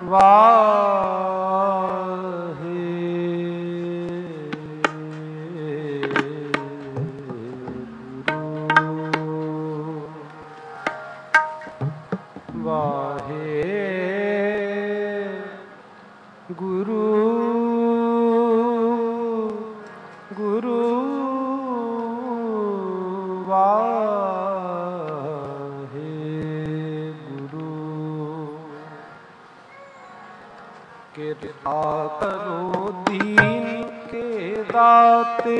ਵਾਹੇ ਗੁਰੂ ਗੁਰੂ ਵਾਹੇ ਗੁਰੂ ਕਿਰਪਾ ਕਰੋ ਦੀਨ ਕੇ ਦਾਤੇ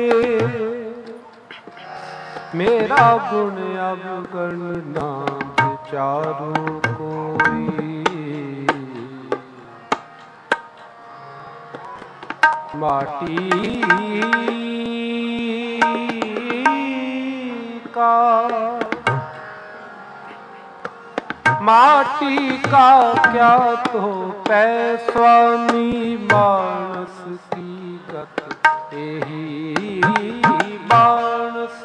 ਮੇਰਾ ਗੁਣ ਅਵਗਣ ਨਾ ਵਿਚਾਰੋ ਕੋਈ माटी का क्या तो पै स्वामी मानस की गत यही मानस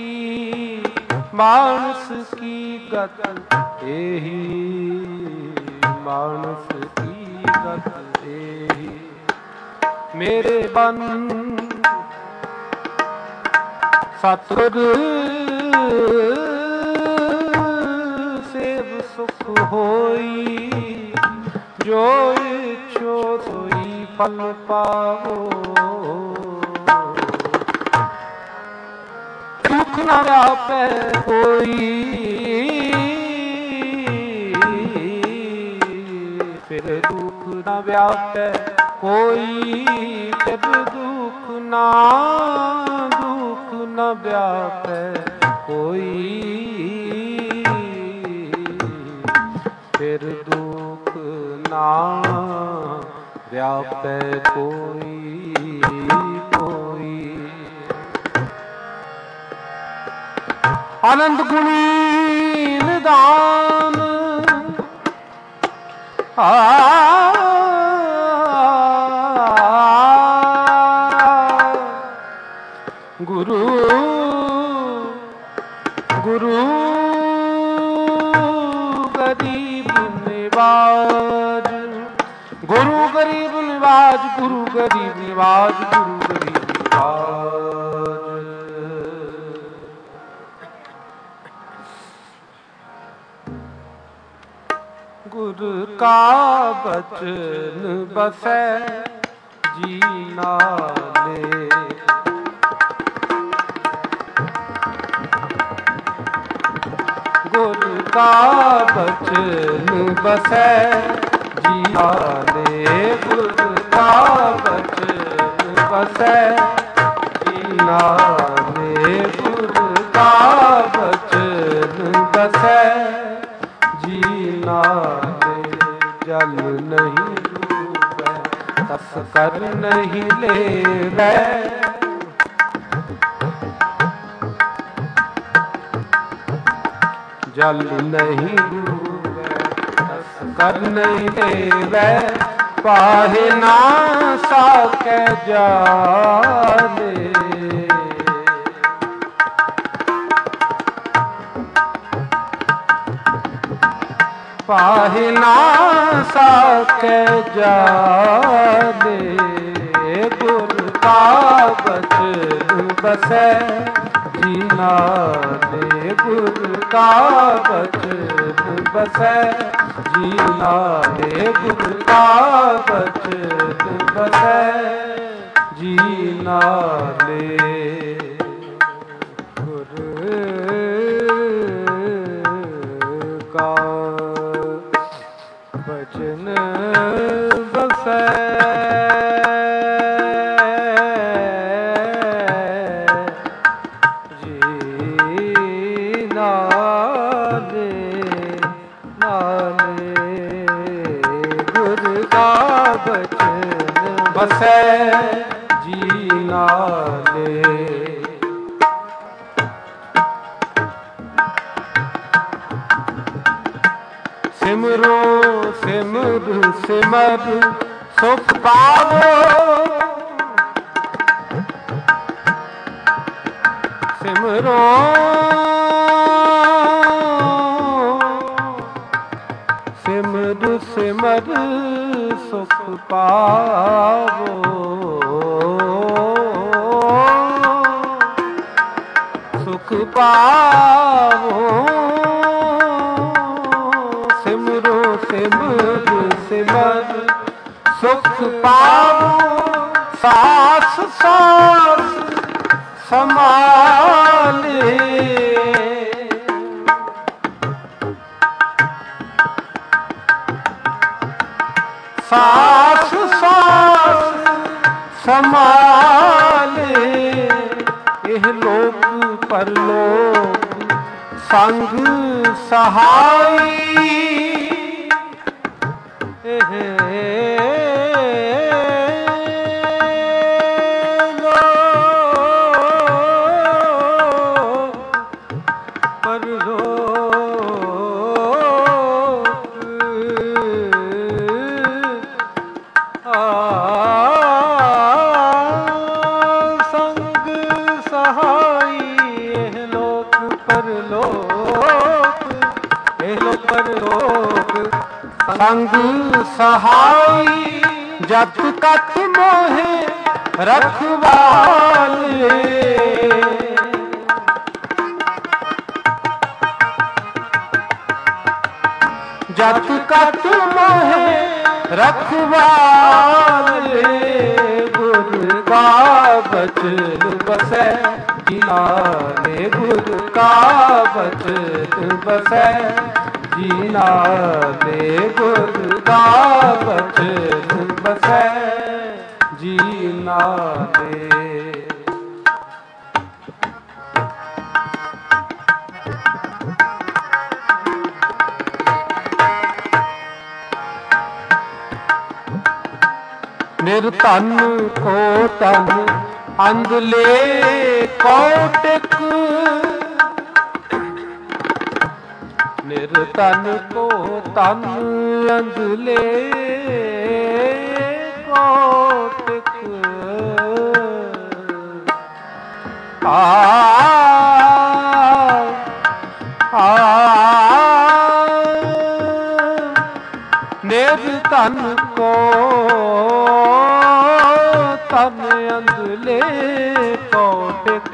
की गत यही मानस की गत यही मेरे बन सतगुर सेव सुख होई जो इच्छो सोई फल पाओ दुख न व्यापे कोई फिर दुख न व्यापे कोई फिर दुख न व्यापे कोई फिर दुख ना व्यापे कोई आनंद गुणी निदान गुरु गुरु गरीब निवाज गुरु गरीब निवाज गुरु गरीब निवाज गुरु गरीब निवाज गुरु का बचन बसै जी नाले गुरु का बचन बसै जियाले गुरु का बचन बसै जियाले गुरु का बचन बसै जियाले जल नहीं डूबै तस कर नहीं लेवै जल नहीं डूबै तस कर नहीं लेवै पाहे ना साकै जाले पाहे ना साकै जाले गुरु का बचन बसै जी नाले गुरु का बचन बसै जी नाले गुरु का बचन बसै जी नाले गुरु का बचन बसै बसै जी नाले सिमरो सिमर सिमर सुख पावो सिमरो सिमर ਗੁਰ ਸਿਮਰ ਸੁਖ ਪਾਵੋ। ਸੁਖ ਪਾਵੋ ਸਿਮਰੋ ਸਿਮਰ ਸਿਮਰ ਸੁਖ ਪਾਵੋ। ਸਾਸ ਸਾਸ ਸਮਾਲੇ ਸਾਸ ਸਾਸ ਸਮਾਲੇ। ਇਹ ਲੋਕ ਪਰਲੋਕ ਸੰਗ ਸਹਾਈ। ਸੰਗ ਸਹਾਈ ਜਤ ਕਤ ਮੋਹਿ ਰਖਵਾਲੇ। ਜਤ ਕਤ ਮੋਹਿ ਰਖਵਾਲੇ। ਗੁਰ ਕਾ ਬਚਨ ਬਸੈ ਜਿਨਾਲੇ। ਗੁਰ ਕਾ ਬਚਨ ਬਸੈ ਜਿਨਾਲੇ। ਗੁਰ ਕਾ ਬਚਨ ਬਸੈ ਜਿਨਾਲੇ। ਨਿਰਧਨ ਕੋ ਧਨ ਅੰਧਲੇ ਕੌਟਿਕ। ਨਿਰਧਨ ਕੋ ਧਨ ਅੰਧਲੇ ਕੌਟਿਕ। ਨਿਰਧਨ ਕੋ ਧਨ ਅੰਧਲੇ ਕੌਟਿਕ।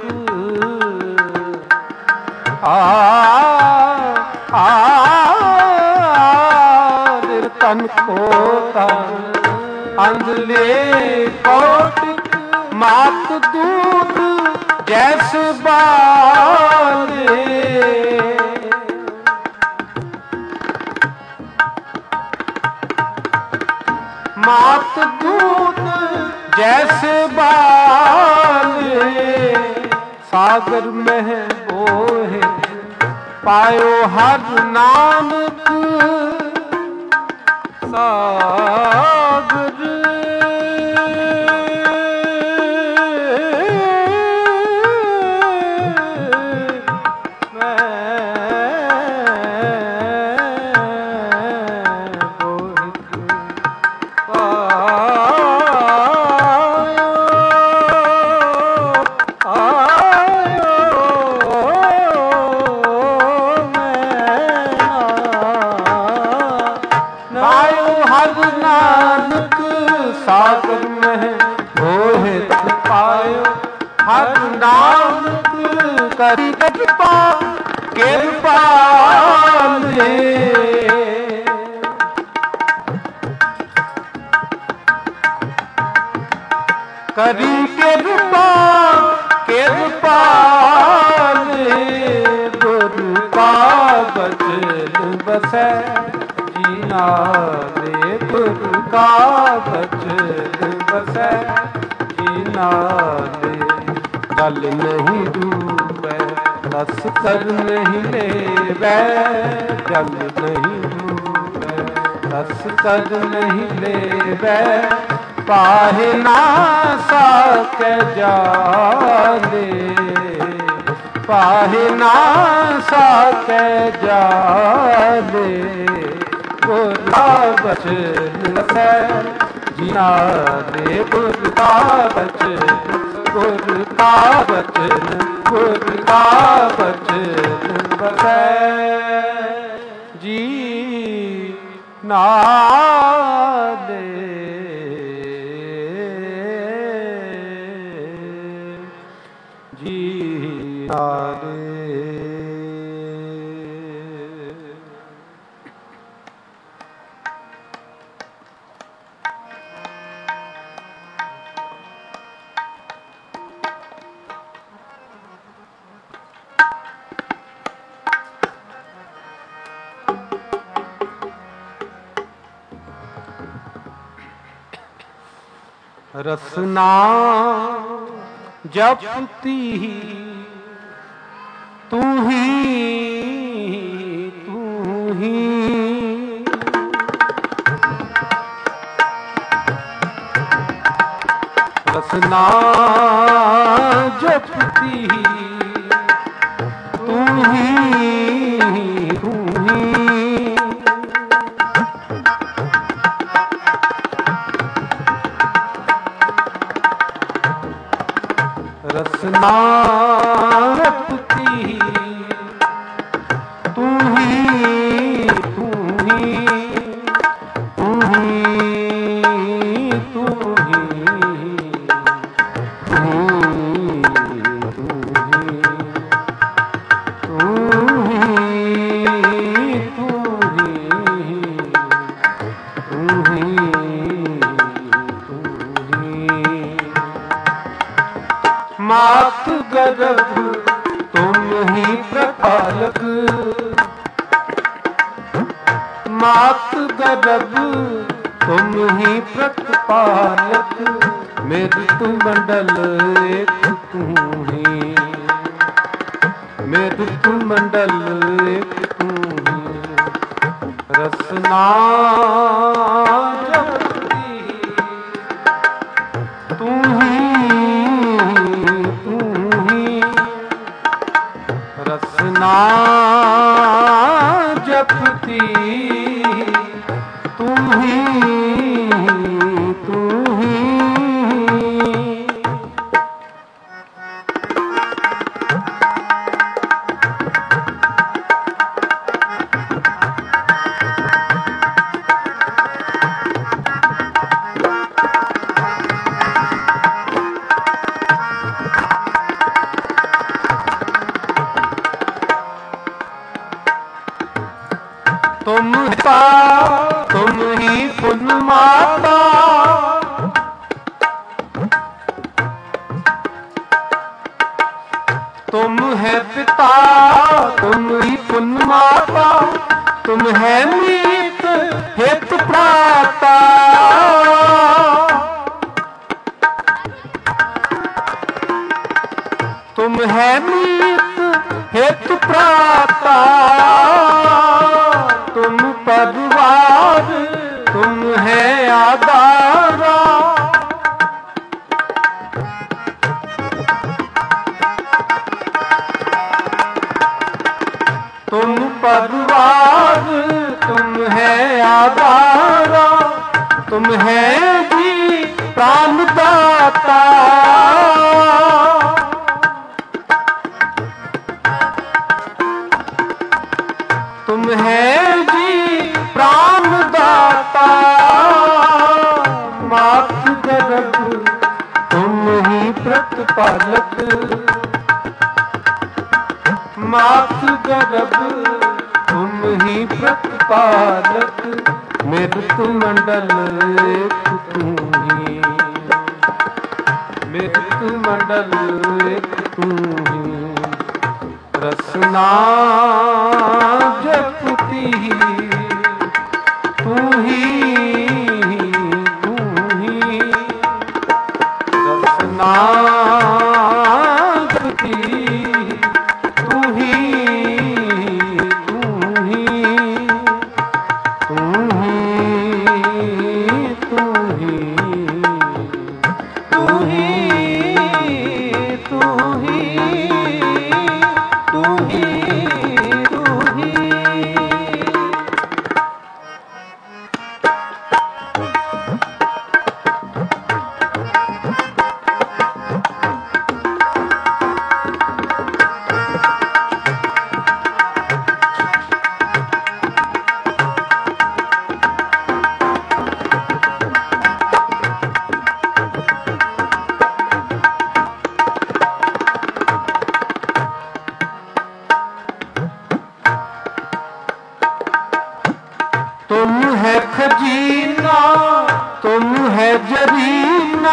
ਨਿਰਧਨ ਕੋ ਧਨ ਅੰਧਲੇ ਕੌਟਿਕ। ਮਾਤ ਦੂਤ ਜੈਸ ਬਾਲੇ। ਮਾਤ ਦੂਤ ਜੈਸ ਬਾਲੇ। ਸਾਗਰ ਮਹਿ ਬੋਹਿ ਪਾਇਓ ਹਰ ਨਾਨਕ। ਸਾਗਰ ਸਾਗਰ ਮਹਿ ਬੋਹਿਤ ਪਾਇਓ ਹਰ ਨਾਨਕ। ਕਰੀ ਕਿਰਪਾ ਕਿਰਪਾਲੇ। ਕਰੀ ਕਿਰਪਾ ਕਿਰਪਾਲੇ। ਗੁਰ ਕਾ ਬਚਨ ਬਸੈ ਜਿਨਾਲੇ। ਗੁਰ ਕਾ ਬਚਨ ਬਸੈ ਜਿਨਾਲੇ। ਜਲ ਨਹੀਂ ਡੂਬੈ ਰਸ ਕਰ ਨਹੀਂ ਲੇਵੈ। ਜਲ ਨਹੀਂ ਡੂਬੈ ਰਸ ਕਰ ਨਹੀਂ ਲੇਵੈ। ਪਾਹਿ ਨਾ ਸਕੈ ਜਾਲੇ। ਪਾਹਿ ਨਾ ਸਕੈ ਜਾਲੇ। ਗੁਰ ਕਾ ਬਚਨ ਬਸੈ ਜਿਨਾਲੇ। ਗੁਰ ਕਾ ਬਚਨ ਗੁਰ ਕਾ ਬਚਨ ਗੁਰ ਕਾ ਬਚਨ ਬਸੈ ਜੀ नाले जी नाले। रसना जपती तू ही रसना जपती तू ही रसना रखती तू ही तू ही तू ही तू ही मात गर्भ तुम ही प्रपालक, मात गर्भ तुम ही प्रतिपालक, मृत्यु मंडल एक तू ही, मृत्यु मंडल एक तू ही। रसना तू ही रसना जपती तू ही तू ही। तुम ही पुन माता, तुम है पिता, तुम ही पुन माता, तुम है मीत हित प्राता, तुम है मीत हित प्राता, तुम परिवार तुम है आधारा, तुम परिवार तुम है आधारा, तुम है जी प्राणदाता, तुम है जी प्राणदाता। मात गर्भ तुम ही प्रतिपालक, मात गर्भ तुम ही प्रतिपालक, मृत्यु मंडल एक तू ही, मृत्यु मंडल एक तू ही। रसना जपती तू ही रसना जपती तू ही तू ही तू ही तू ही तू ही तू ही तू ही तू ही। है खजीना, तुम है जरीना,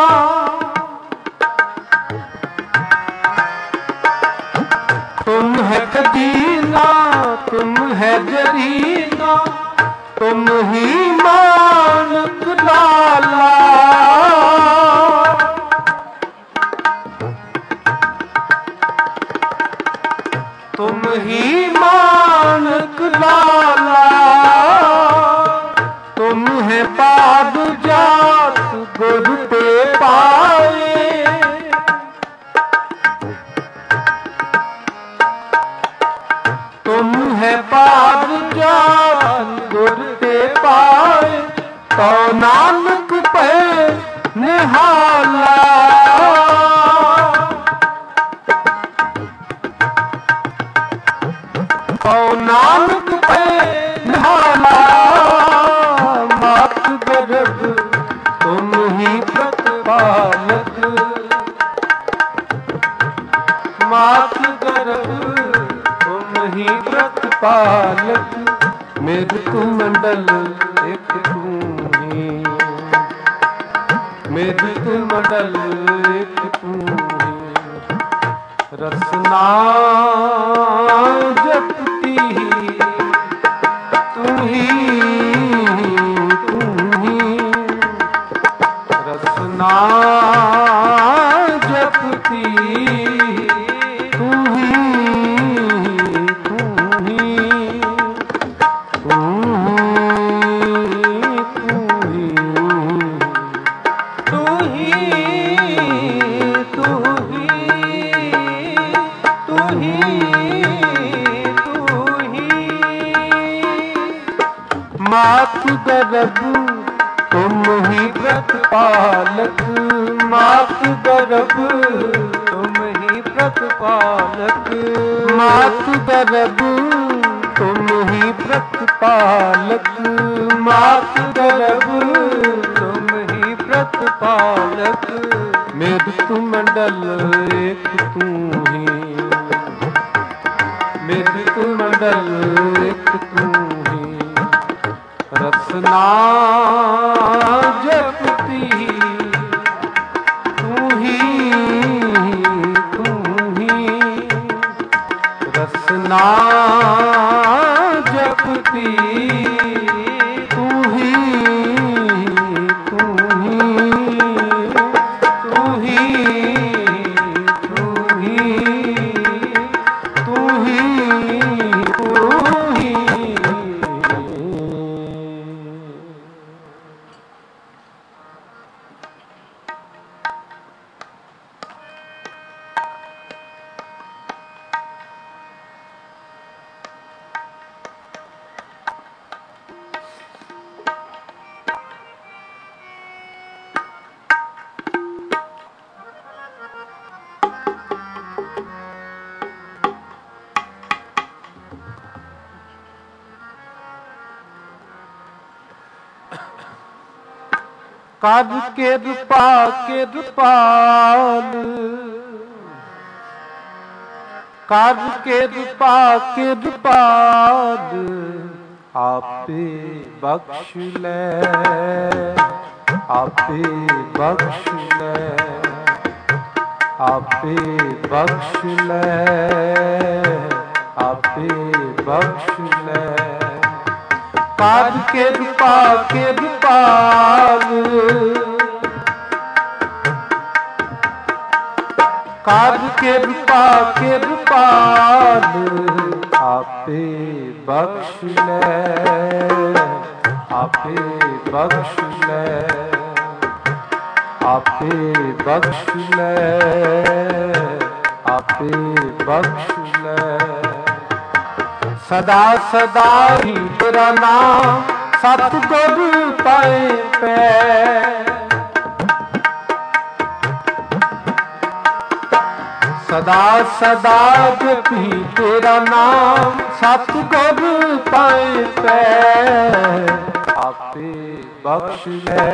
तुम है खजीना, तुम है जरीना, तुम ही मानक लाला, तुम ही मानक लाला, तुम है पाद जात गुर पे पाए, तुम है पाद जात गुर पे पाए, तो नानक पे निहाला, तो नानक पे निहाला, मात गर्भ तुम ही प्रतिपालक, मात गर्भ तुम ही प्रतिपालक, मृत्यु मंडल एक तू ही, मृत्यु मंडल एक तू ही, रसना जपती तू ही, तू ही, रसना जपती तू ही, तू ही, तू ही, तू ही, तू ही, तू ही, मातु गर्भ तुम ही प्रतिपालक, मातु गर्भ तुम ही प्रतिपालक, मातु गर्भ तुम ही प्रतिपालक, मातु गर्भ तुम ही प्रतिपालक, मृत्यु मंडल एक तू ही, मृत्यु मंडल एक तू ही, रसना जपती तू ही, तू ही, रसना जपती तू ही, तू ही, तू ही, तू ही, तू ही, तू ही। काज के रूपा के रूपाल, काज के रूपा के रूपाल, आपे बख्श ले, आपे बख्श ले, आपे बख्श ले, आपे बख्श ले, काज के रूपा के रूपाल, काज के रूपा के रूपाल, आपे बख्श ले, आपे बख्श ले, आपे बख्श ले, आपे बख्श ले, सदा सदा ही तेरा नाम सतगुर पाए पै, सदा सदा जपी तेरा नाम सतगुर पाए पै, आपे बख्श ले,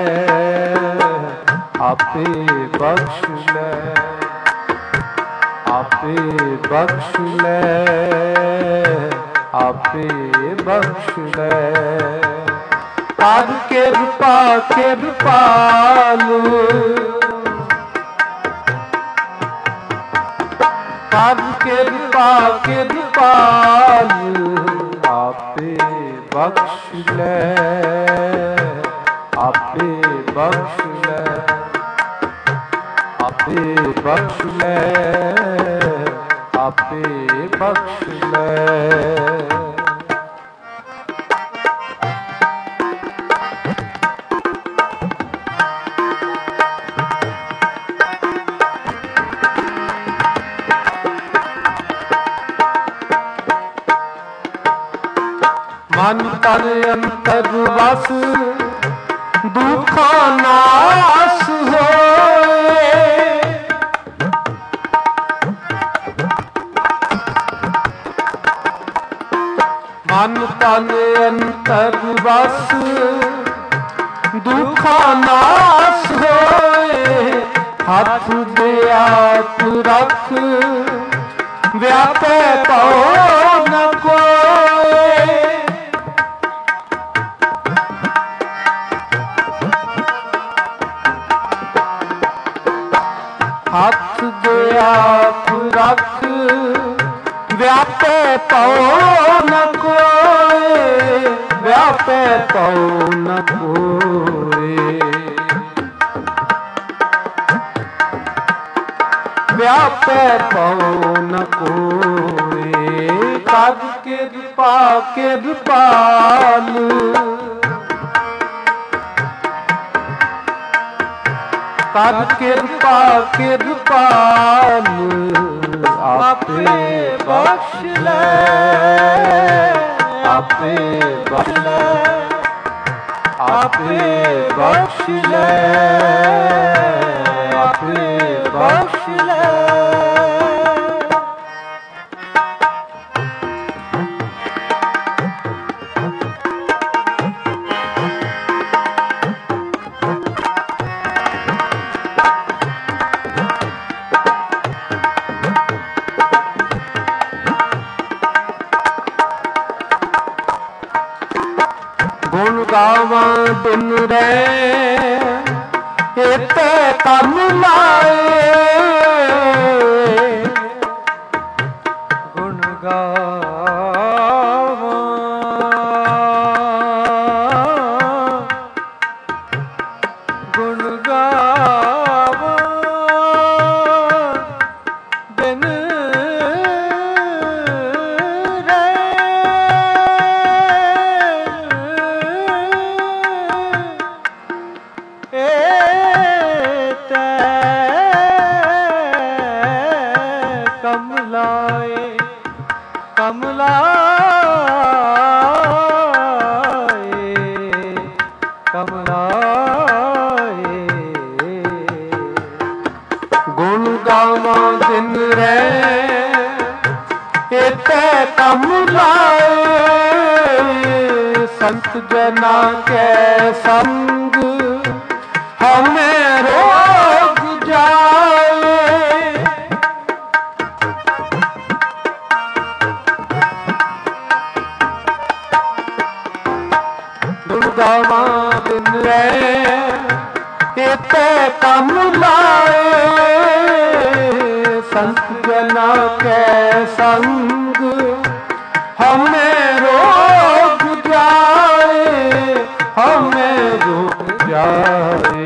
आपे बख्श ले, आपे बख्श ले, आपे बख्श ले, ਕਰ ਕਿਰਪਾ ਕਿਰਪਾਲੂ ਕਰ ਕਿਰਪਾ ਕਿਰਪਾਲੂ ਆਪੇ ਬਖਸ਼ ਲੈ ਆਪੇ ਬਖਸ਼ ਲੈ ਆਪੇ ਬਖਸ਼ ਲੈ ਆਪੇ ਬਖਸ਼ ਲੈ ਮਨ ਤਨ ਅੰਤਰ ਵਸ ਦੁਖਾਂ ਨਾਸ ਹੋਏ ਮਨ ਤਨ ਅੰਤਰ ਵਸ ਦੁਖਾਂ ਨਾਸ ਹੋਏ ਹੱਥ ਦੇ ਆਪ ਰੱਖ ਵਿਆਪੈ ਪਉ ਨ ਕੋਇ ਹੱਥ ਦੇ ਆਪ ਰੱਖ ਵਿਆਪੈ ਪਉ ਨ ਕੋਇ ਵਿਆਪੈ ਪਉ ਨ ਕੋਇ ਵਿਆਪੈ ਪਉ ਨ ਕੋਇ ਕਰ ਕਿਰਪਾ ਕਿਰਪਾਲੂ ਕਰ ਕਿਰਪਾ ਕਿਰਪਾਲੂ ਆਪੇ ਬਖਸ਼ ਲੈ ਆਪੇ ਬਖਸ਼ ਲੈ ਆਪੇ ਬਖਸ਼ ਲੈ ਆਪੇ ਬਖਸ਼ ਲੈ ਗੁਣ ਗਾਵਾਂ ਦਿਨ ਰਹਿ ਇਤੇ ਕੰਮ ਲਾਏ ਗੁਣ ਗਾਵਾਂ ਗੁਣ ਗਾਵਾਂ ਦਿਨ ਗੁਣ ਗਾਵਾਂ ਦਿਨ ਰਹਿ ਇਤੇ ਕੰਮ ਲਾਏ ਸੰਤ ਜਨਾ ਕੈ ਸੰਗ ਹਮੇ ਰੋਗ ਜਾਏ ਗੁਣ ਗਾਵਾਂ ਦਿਨ ਰਹਿ ਇਤੇ ਕੰਮ ਲਾਏ ਸੰਤ ਜਨਾ ਕੈ ਸੰਗ ਹਮੇ ਰੋਗ ਜਾਏ ਹਮੇ ਰੋਗ ਜਾਏ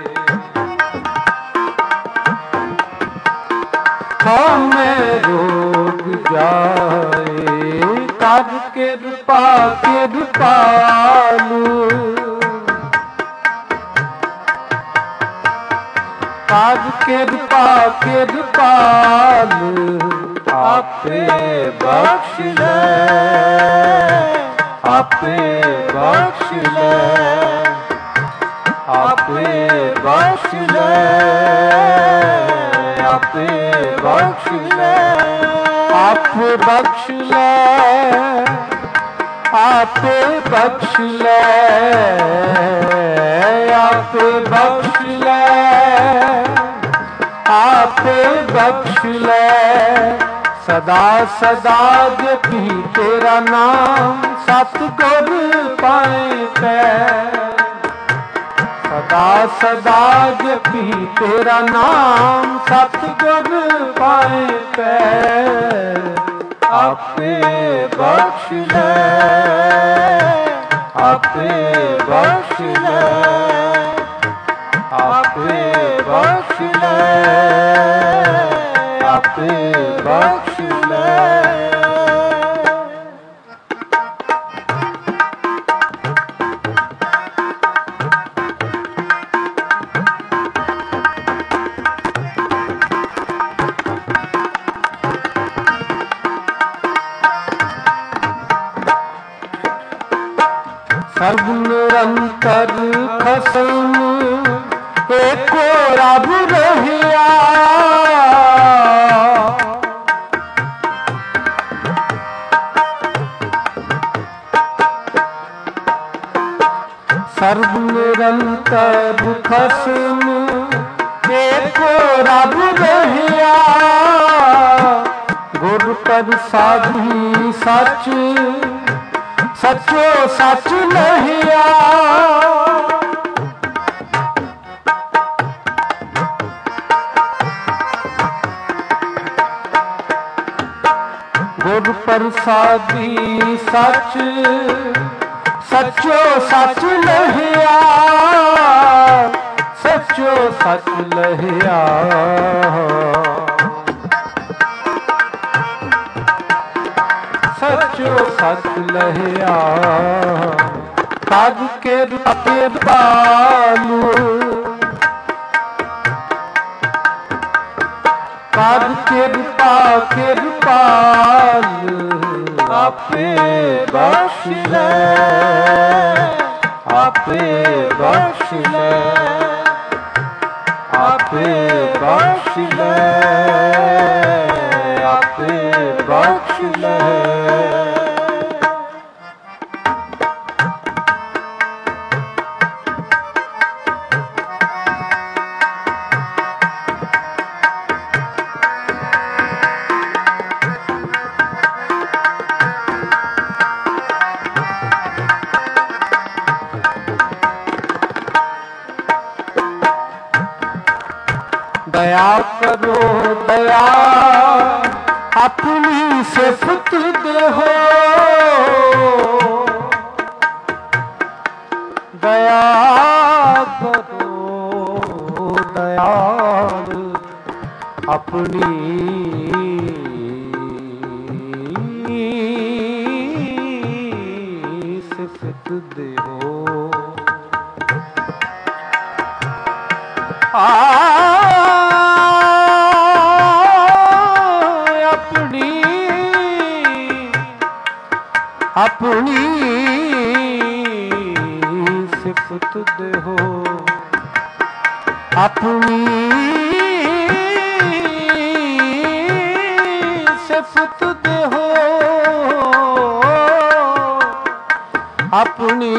ਹਮੇ ਰੋਗ ਜਾਏ ਕਰ ਕਿਰਪਾ ਕਿਰਪਾਲੂ ਕਰ ਕਿਰਪਾ ਕਿਰਪਾਲੂ ਆਪੇ ਬਖਸ਼ ਲੈ ਆਪੇ ਬਖਸ਼ ਲੈ ਆਪੇ ਬਖਸ਼ ਲੈ ਆਪੇ ਬਖਸ਼ ਲੈ ਆਪੇ ਬਖਸ਼ ਲੈ ਆਪੇ ਬਖਸ਼ ਲੈ ਆਪੇ ਬਖਸ਼ ਲੈ ਆਪੇ ਬਖਸ਼ ਲੈ ਸਦਾ ਸਦਾ ਜਪੀ ਤੇਰਾ ਨਾਮ ਸਤਿਗੁਰ ਪਾਏ ਪੈ सदा जपी तेरा नाम सतगुर पाए पैर आपे बख्श ले आपे बख्श ले आपे बख्श ले आपे बख्श ले। सर्व निरंतर खसम एको रब रहिया सर्व निरंतर खसम एको रब रहिया गुर प्रसादी सच सचो सच लहिया गुर प्रसादी सच सचो सच लहिया सचो सच लहिया सचो सच लहिया काज के पालू काज के पाल आपे बख्श ले आपे बख्श ले आपे बख्श ले आपे बख्श ले। दया करो दया अपनी सिफत देहो दया करो दयाल अपनी सिफत देहो अपनी सिफत देहो अपनी सिफत देहो अपनी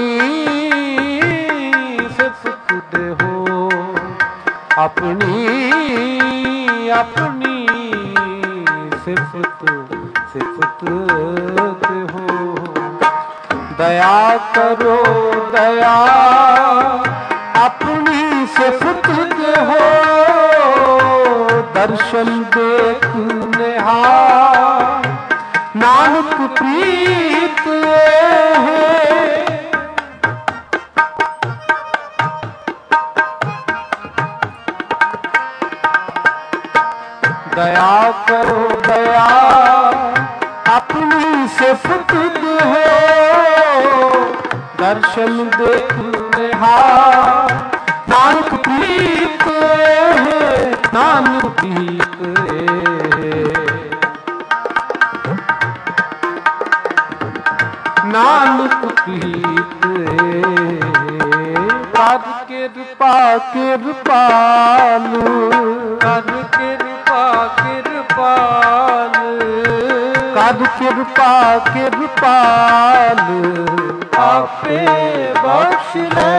सिफत देहो अपनी अपनी सिफत सिफत देहो दया करो दया अपनी सिफत देहो दर्शन देख निहार नानक प्रीत है दया करो दया अपनी सिफत देहो दर्शन देख निहार नानक प्रीत है नानक प्रीत नानक प्रीत कर कृपा कृपाल कर कृपा कृपाल कर कृपा कृपाल आपे बख्श ले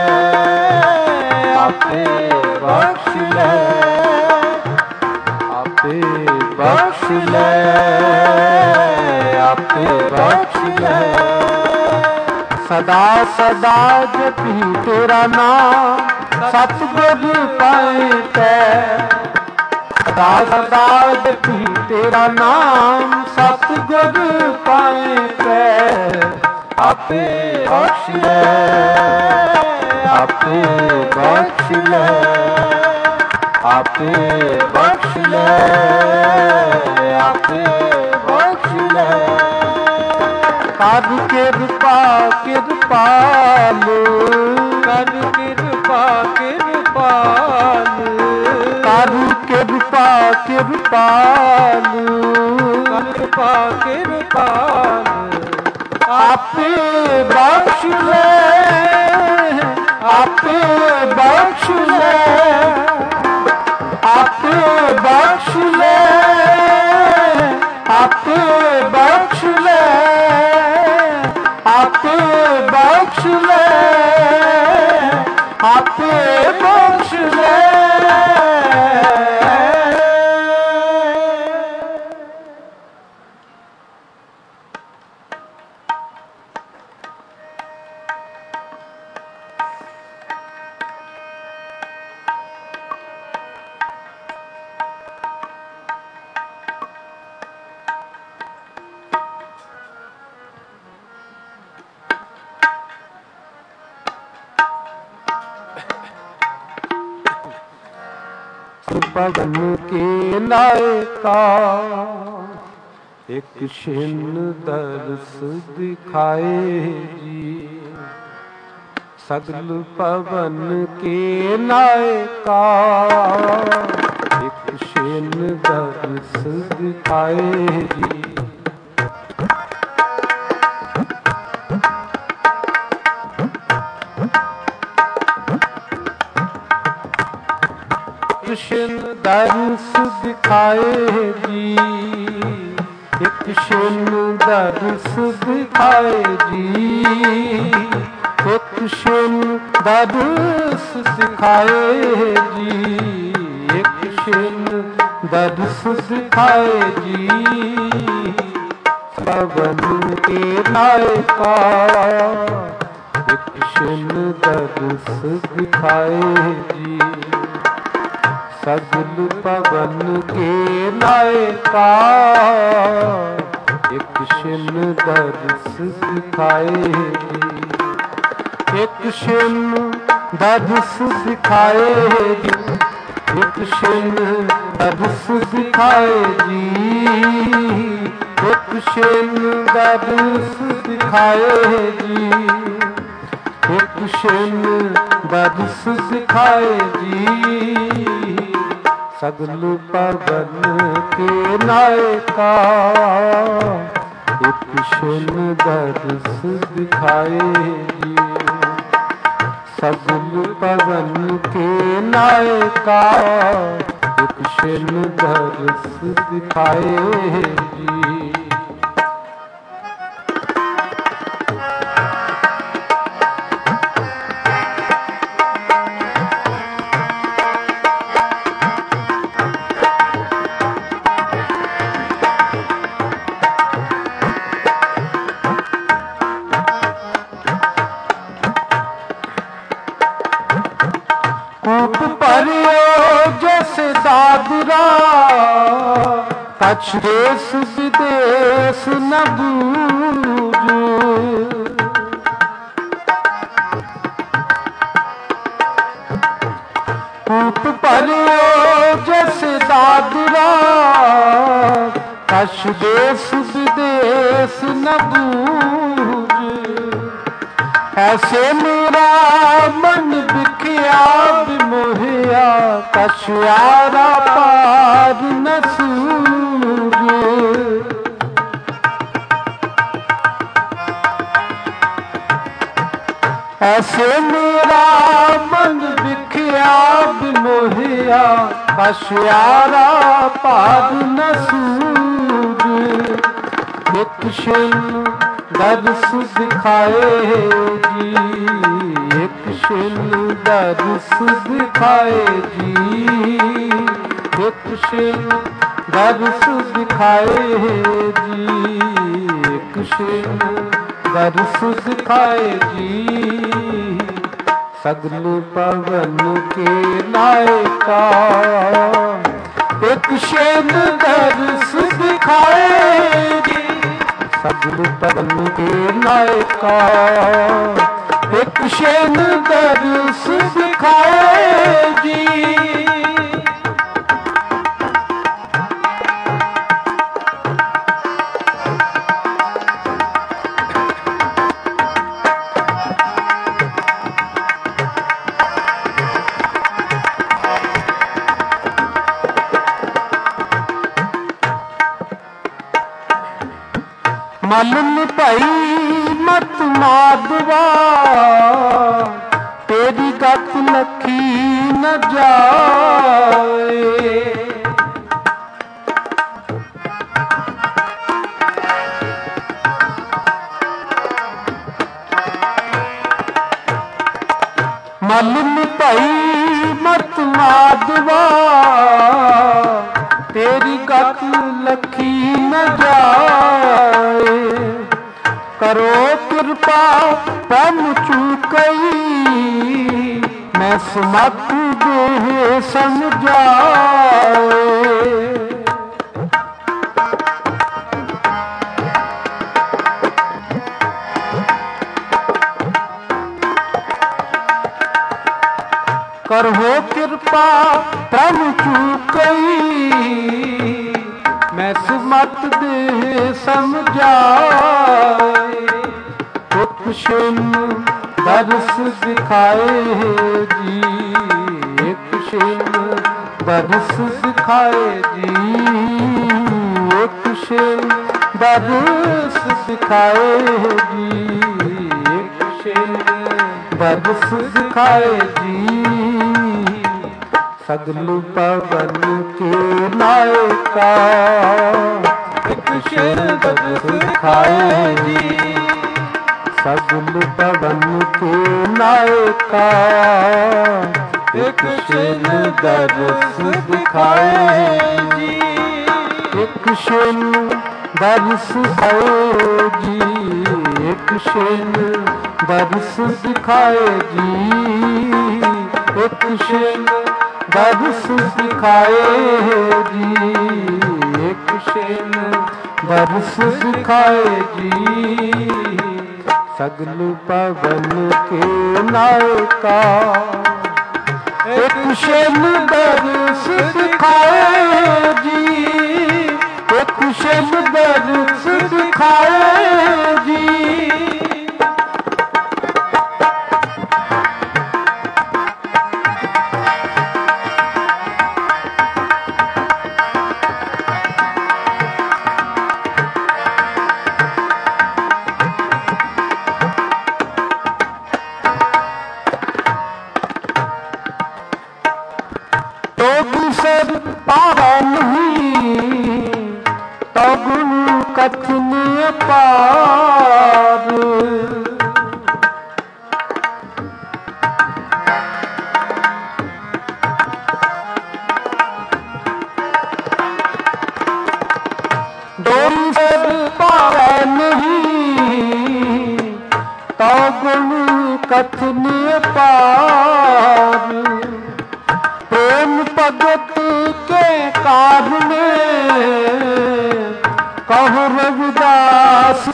आपे बख्श ले आपे बख्श ले आपे बख्श ले सदा सदा जपी तेरा नाम सतगुर पाए कै। सदा सदा जपी तेरा नाम सतगुर पाए कै। आपे बख्श ले, आपे बख्श ले, आपे बख्श ले, आपे बख्श ले। कर कृपा कृपाल, कर कृपा कृपाल, कर कृपा कृपाल, कृपा कृपाल। आपे बख्श ले, आपे बख्श ले, आपे बख्श ले, आपे बख्श ले, आपे बख्श ले, आपे बख्श ले। भगन के नायका एक छिन दर्श दिखाए जी। सगल पवन के नायका एक छिन दर्श दिखाए जी। छिन दर्श दिखाए जी, एक छिन दर्श दिखाए जी, एक छिन दर्श दिखाए जी, एक छिन दर्श दिखाए जी। पवन के नायका एक छिन दर्श दिखाए जी। सगल पवन के नायका एक छिन दर्श दिखाए जी। एक छिन दर्श दिखाए जी, एक छिन दर्श दिखाए जी, एक छिन दर्श दिखाए जी, एक छिन दर्श दिखाए जी। सगल पवन के नायका एक छिन दर्श दिखाए जी। सगल पवन के नायका एक छिन दर्श दिखाए जी। कूप परियो जैसे दादरा कछ देश विदेश न बूझ। कूप परियो जैसे दादरा कछ देश विदेश न बूझ। ऐसे मेरा मन बिखिया बिमोहिया कछ यारा पार न सूझे। ऐसे मेरा मन बिखिया बिमोहिया कछ यारा पार न सूझे। एक छिन दर्श दिखाए जी, एक छिन दर्श दिखाए जी, एक छिन दर्श दिखाए जी, एक छिन दर्श दिखाए जी। सगल पवन के नायका एक शेन दर्श दिखाए जी। सगल पवन के नायका एक शेन दर्श दिखाए जी। मालूम भाई मत माधवा तेरी गत लखी न जाए। मालूम भाई मत माधवा तेरी गत लखी न जाए। करो कृपा पम चूकई मैं समत देह समझाए। करहो कृपा प्रभु चूकई मैं सुमत दे समझाए। एक दर्श दिखाए जी। एक दर्श दिखाए जी। एक दर्श दिखाए जी। एक दर्श दिखाए जी। सगल पवन के नायका एक शेर दर्श दिखाए जी। सगल पवन के नायका एक शेर दर्श दिखाए जी। एक शेर दर्श दिखाए जी। एक शेर दर्श दिखाए जी। एक शेर दर्श दिखाए जी। एक शेर दर्श दिखाए जी। सगल पवन के नायका एक शेर दर्श दिखाए जी। एक शेर दर्श दिखाए जी। कथन पार डोल सर पार नहीं तो गुण कथन पार। प्रेम भगत के कारण कहो रविदास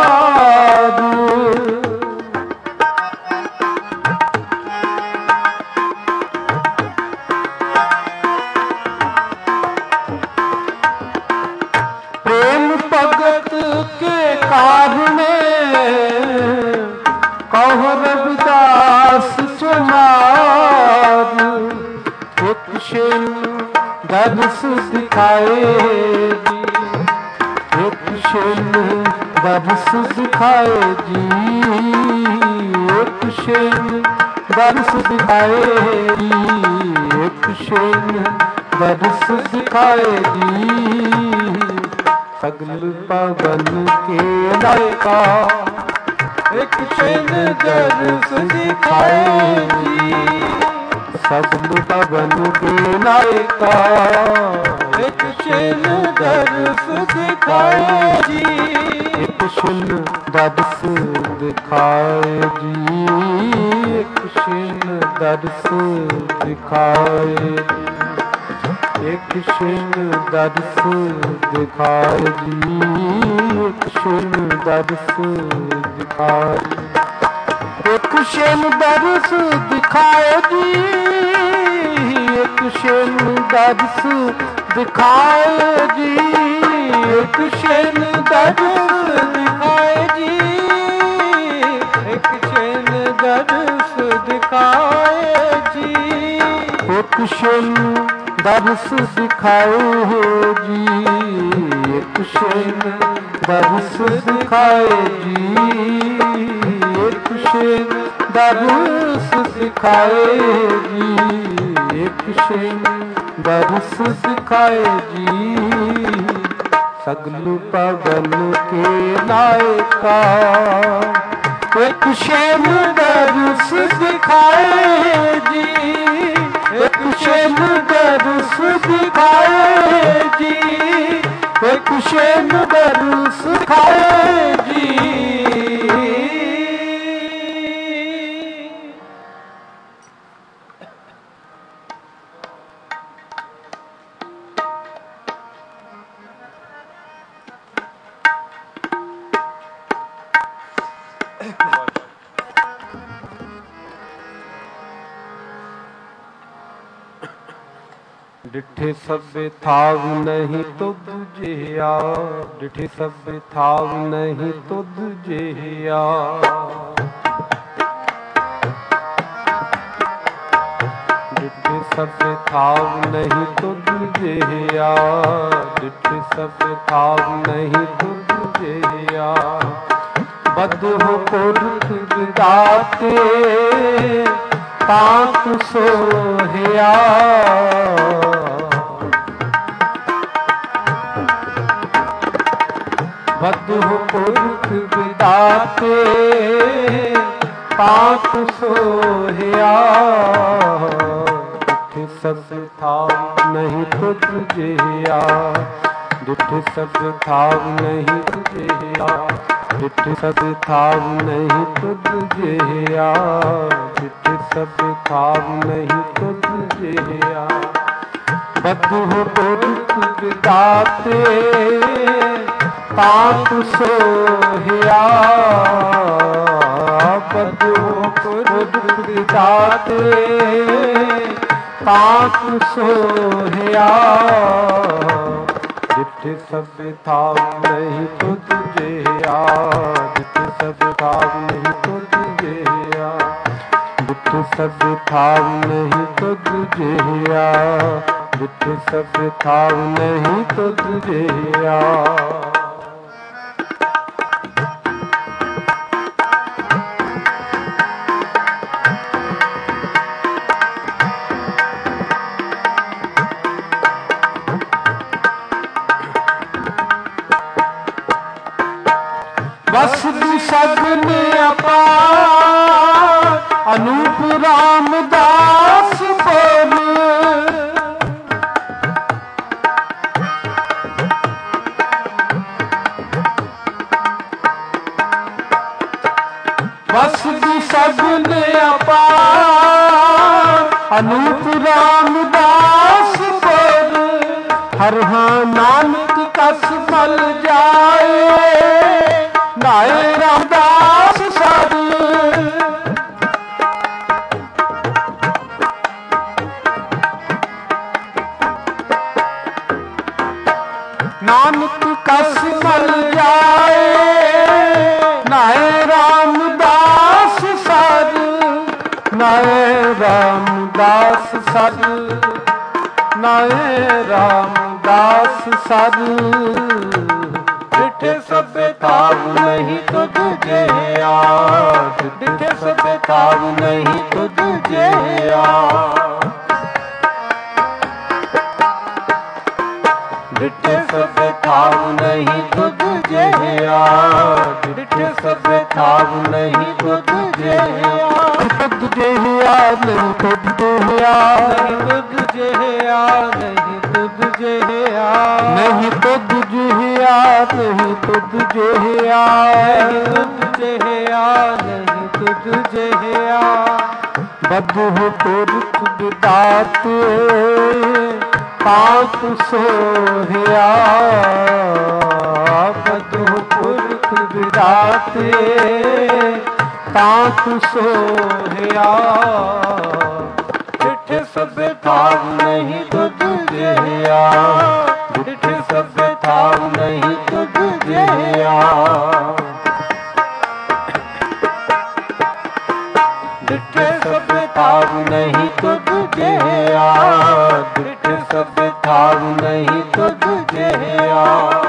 प्रेम भगत के कारण कहो रविदास चमार। एक शेर दर्श दिखाए जी। एक शेर दर्श दिखाए जी। एक शेर दर्श दिखाए जी। एक शेर दर्श दिखाए जी। सगल पवन के नायका एक शेर दर्श दिखाए जी। सगल पवन के नायका, एक क्षण दर्श दिखाए जी, एक क्षण दर्श दिखाए जी, एक क्षण दर्श दिखाए जी, एक क्षण दर्श दिखाए जी, एक क्षण दर्श दिखाए, एक क्षण दर्श दिखाए जी, एक क्षण दर्श दिखाए जी, एक क्षण दर्श दिखाए जी, एक क्षण दर्श दिखाए जी, एक क्षण दर्श दिखाए जी, एक क्षण दर्श दिखाए जी, एक क्षण दर्श दिखाए जी, एक क्षण दर्श दिखाए जी, सगल पवन के नायका, एक क्षण दर्श दिखाए जी, एक क्षण दर्श दिखाए जी, एक क्षण दर्श दिखाए जी। डिठे सबे थाव नहीं तो दुजिया, डिठे सबे थाव नहीं तो दुजिया, डिठे सबे थाव नहीं तो दुजिया, डिठे सबे थाव नहीं तो दुजिया, बदहो पुरख विदाते ताक सोहिया, बदहो पुरख विदाते ताक सोहिया, डिठे सब थाव नहीं तुझिया, डिठे सब थाव नहीं तुझिया, डिठे सब थाव नहीं तुझिया, डिठे सब थाव नहीं तुझिया, बदहो पुरख विदाते ताक सोहिया, बदहो पुरख विदाते ताक सोहिया, डिठे सब थाव नहीं तुझिया, डिठे सब थाव नहीं तुझिया, डिठे सब थाव नहीं तुझिया, डिठे सब थाव नहीं तुझिया। बस सगन अपार अनूप रामदास बोल, बस सगन अपार अनूप रामदास बोल, हर हाँ नानक कस मल जाए नाए रामदास सर, नानक कस मल जाए नाए रामदास सर, नाए रामदास सर, नाए रामदास सर, डिठे सबे थाव नहीं तुझिया, डिठे सबे थाव नहीं तुझिया, डिठे सबे थाव नहीं तुझिया, ਜਿਹਾ, ਡਿਠੇ ਸਭੇ ਥਾਵ ਨਹੀਂ ਤੁਧ ਜਿਹਾ। ਤੁਧ ਜਿਹਾ ਨਹੀਂ ਤੁਧ ਜਿਹਾ, ਨਹੀਂ ਤੁਧ ਜਿਹਾ, ਨਹੀਂ ਤੁਧ ਜਿਹਾ, ਨਹੀਂ ਤੁਧ ਜਿਹਾ, ਨਹੀਂ ਤੁਧ ਜਿਹਾ, ਨਹੀਂ ਤੁਧ ਜਿਹਾ, ਨਹੀਂ ਤੁਧ ਜਿਹਾ। ਬਦਹੁ ਪੁਰਖ ਵਿਦਾਤੇ ਪਾਤ ਸੋਹਿਆ, ਬਦਹੁ ਪੁਰਖ ਵਿਦਾਤੇ ਪਾਤ ਸੋਹਿਆ। ਡਿਠੇ ਸਭੇ ਥਾਵ ਨਹੀਂ ਤੁਧ ਜਿਹਾ, ਡਿਠੇ ਸਭੇ ਥਾਵ ਨਹੀਂ ਤੁਧ ਜਿਹਾ। ਡਿਠੇ ਸਭੇ ਥਾਵ ਨਹੀਂ ਤੁਧ ਜਿਹਾ, ਡਿਠੇ ਸਭੇ ਥਾਵ ਨਹੀਂ ਤੁਧ ਜਿਹਾ।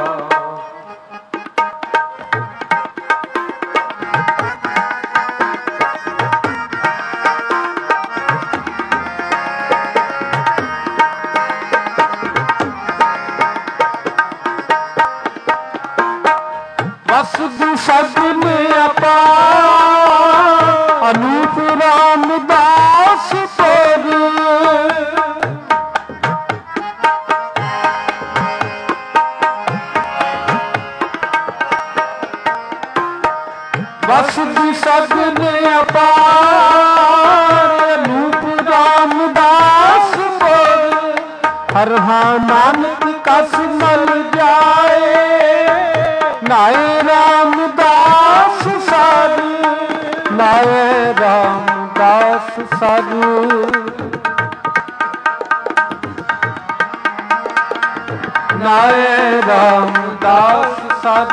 ਵਸਦੁ ਸਗੁਨ ਅਪਾਰ, ਅਨੂਪ ਰਾਮਦਾਸ ਤੋਰ। ਵਸਦੁ ਸਗੁਨ ਅਪਾਰ, ਅਨੂਪ ਰਾਮਦਾਸ ਤੋਰ। ਹਰਿ ਨਾਨਕ ਕਸ ਮਲ ਜਾਏ, ਨਾਏ ਰਾਮਦਾਸ ਸਰ, ਨਾਏ ਰਾਮਦਾਸ ਸਰ। ਨਾਏ ਰਾਮਦਾਸ ਸਰ।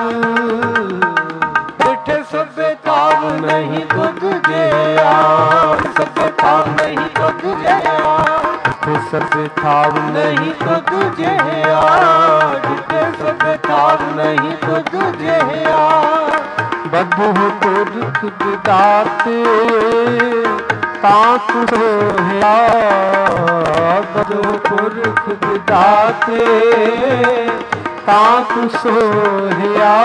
ਡਿਠੇ ਸਭੇ ਥਾਵ ਨਹੀਂ ਤੁਧ ਜਿਹਾ, ਸਭੇ ਥਾਵ ਨਹੀਂ ਤੁਧ ਜਿਹਾ, ਡਿਠੇ ਸਭੇ ਥਾਵ ਨਹੀਂ ਤੁਧ ਜਿਹਾ, ਡਿਠੇ ਸਭੇ ਥਾਵ ਨਹੀਂ ਤੁਧ ਜਿਹਾ। ਬਦਹੁ ਪੁਰਖ ਵਿਦਾਤੇ ਪਾਤ ਸੋਹਿਆ, ਬਦਹੁ ਪੁਰਖ ਵਿਦਾਤੇ ਪਾਤ ਸੋਹਿਆ।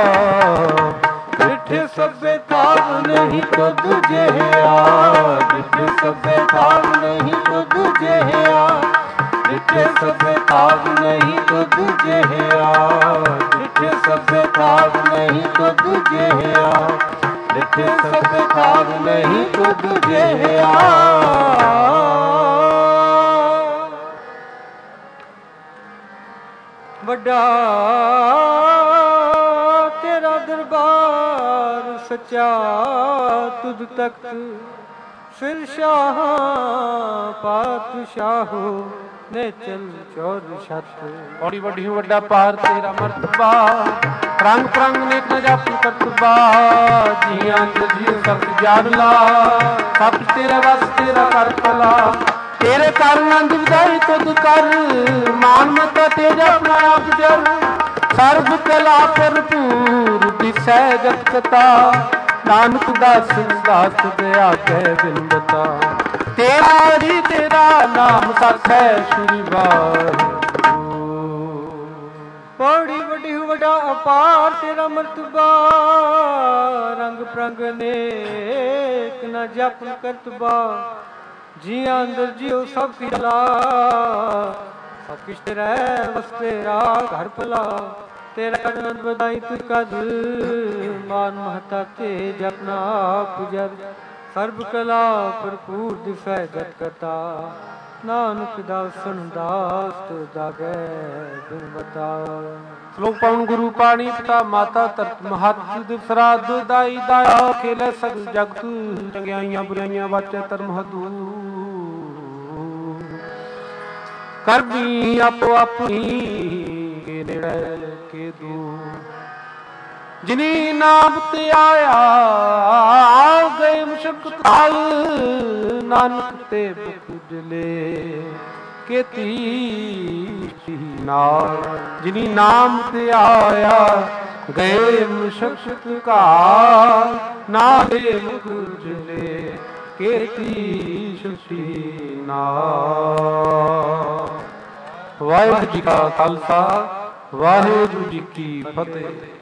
ਡਿਠੇ ਸਭੇ ਥਾਵ ਨਹੀਂ ਤੁਧ ਜਿਹਾ, ਡਿਠੇ ਸਭੇ ਥਾਵ ਨਹੀਂ ਤੁਧ ਜਿਹਾ, ਡਿਠੇ ਸਭੇ ਥਾਵ ਨਹੀਂ ਤੁਧ ਜਿਹਾ, ਡਿਠੇ ਸਭੇ ਥਾਵ ਨਹੀਂ ਤੁਧ ਜਿਹਾ, ਡਿਠੇ ਸਭੇ ਥਾਵ ਨਹੀਂ ਤੁਧ ਜਿਹਾ। ਵੱਡਾ ਤੇਰਾ ਦਰਬਾਰ ਸੱਚਾ, ਤੁਧ ਤਖਤ ਫਿਰ ਸ਼ਾਹ ਪਾਤਸ਼ਾਹੋ ਨੇ ਚਲ ਚੌਰ ਛੱਤ। ਬੜੀ ਵੱਡੀ ਵੱਡਾ ਪਾਰ ਤੇਰਾ ਮਰਤਬਾ, ਰੰਗ ਪ੍ਰੰਗ ਨੇਕ ਨ ਜਾਪੁ ਕਰਤਬਾ। ਜੀਆਂ ਜੀ ਸਭ ਜਾਣ ਲਾ, ਸਭ ਤੇਰੇ ਵਸ ਤੇਰਾ ਕਰ ਭਲਾ। ਤੇਰੇ ਕਰ ਨੰਦ ਵਿਦਾਈ ਤੁਧ ਕਰ, ਮਾਨ ਮਤਾ ਤੇਜ ਆਪਣਾ ਆਪ ਜਰ। ਸਰਬ ਕਲਾ ਭਰਪੂਰ ਦਿਸੈ ਜਗਤ ਕਤਾ, ਨਾਨਕ ਦਾਸ ਦਾਸ ਦਇਆ ਕੈ ਬਿੰਦਤਾ। ਤੇਰਾ ਹਰੀ ਤੇਰਾ ਨਾਮ ਸਾਖੈ ਸ੍ਰੀ ਵਾਹਿਗੁਰੂ। ਬੜੀ ਵੱਡੀ ਵੱਡਾ ਅਪਾਰ ਤੇਰਾ ਮਰਤਬਾ, ਰੰਗ ਪ੍ਰੰਗ ਨੇਕ ਨ ਜਪ ਕਰਤਬਾ। ਜੀਆਂ ਅੰਦਰ ਜਿਉ ਸਭ ਕੀ ਲਾ, ਸਭ ਕਿਛ ਤੇਰਾ ਬਸ ਤੇਰਾ ਘਰ ਭਲਾ। ਤੇਰਾ ਆਨੰਦ ਵਧਾਈ ਤੁ ਕਦ, ਮਾਨ ਮਹਤਾ ਤੇ ਜਪਨਾ ਆਪ ਜਰ। ਸਰਬ ਕਲਾ ਭਰਪੂਰ ਦਿਸੈ ਜਤ ਕਤਾ, ਨਾਨਕ ਦਾਸਨ ਦਾਸ ਤੁ ਜਾਗੈ ਬਿਨ ਬਤਾ। ਸ਼ਲੋਕ ਪਾਵਨ ਗੁਰੂ ਪਾਣੀ ਪਿਤਾ ਮਾਤਾ ਧਰਤ ਮਹਤ ਦਿਵਸਰਾਧ ਦਾਈ ਦਾਇਆ। ਖੇਲੇ ਸਗਲ ਜਗਤ ਚੰਗਿਆਈਆਂ ਬੁਰਾਈਆਂ ਵਾਚੈ ਧਰਮ ਹਦੂ। ਕਰਦੀ ਆਪੋ ਆਪਣੀ ਕੇ ਨੇੜੇ ਕੇ ਦੂਰ। ਜਿਨੀ ਨਾਮ ਤੇ ਆਇਆ ਗਏ ਮੁਸ਼ਕਤ ਹਾਲ, ਨਾਨਕ ਤੇ ਦੁਖ ਜਲੇ ਕੀਤੀ ਨਾਲ। ਜਿਨੀ ਨਾਮ ਤੇ ਆਇਆ ਗਏ ਮੁਸ਼ਕਤ ਕਾਲ, ਨਾਲੇ ਮੁਖ ਜਲੇ ਕੀਤੀ ਸੁਖੀ ਨਾਲ। ਵਾਹਿਗੁਰੂ ਜੀ ਕਾ ਖਾਲਸਾ, ਵਾਹਿਗੁਰੂ ਜੀ ਕੀ ਫਤਿਹ।